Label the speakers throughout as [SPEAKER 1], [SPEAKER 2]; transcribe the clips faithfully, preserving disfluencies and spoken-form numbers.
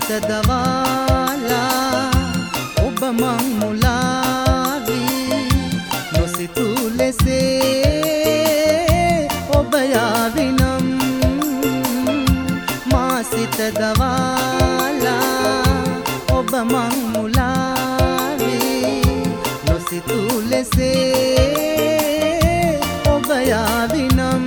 [SPEAKER 1] සිත දවාලා ඔබ මං මුලාවී නොසිතූ ලෙසේ ඔබ යාවිනම් මා සිත දවාලා ඔබ මං මුලාවී නොසිතූ ලෙසේ ඔබ යාවිනම්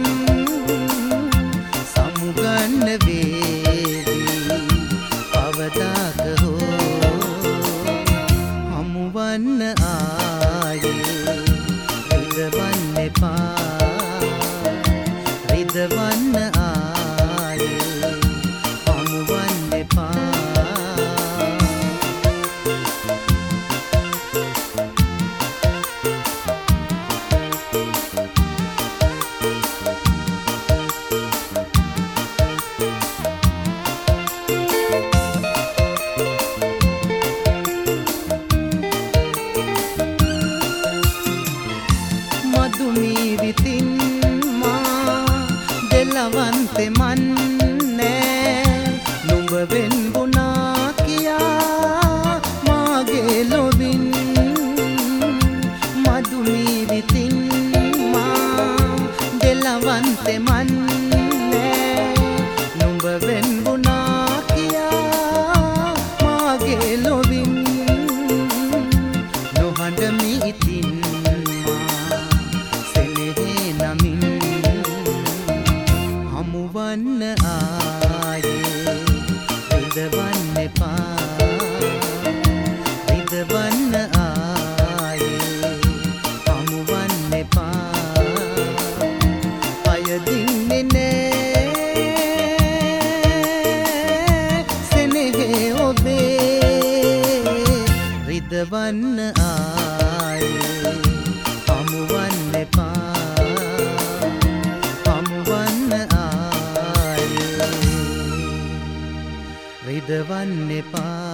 [SPEAKER 1] සමුගන්න වේවි කවදාක හෝ හමුවන්න ආයේ රිදවන්න එපා රිදවන්න ආයේ හමුවන්න එපා මදුමීවිතින් මා දෙලවන්තෙ මන්නේ නුඹ වෙන්බුනා කියා මාගේ ලොවින් මදුමීවිතින් මා දෙලවන්තෙ මන්නේ නුඹ වෙන්බුනා කියා මාගේ ලොවින් නොහඬ මිතින් හමුවන්න ආයේ රිදවන්න එපා රිදවන්න ආයේ හමුවන්න එපා අයදින්නේ නෑ සෙනෙහේ ඔබේ රිදවන්න ආයේ හමුවන්න එපා රිදවන්න එපා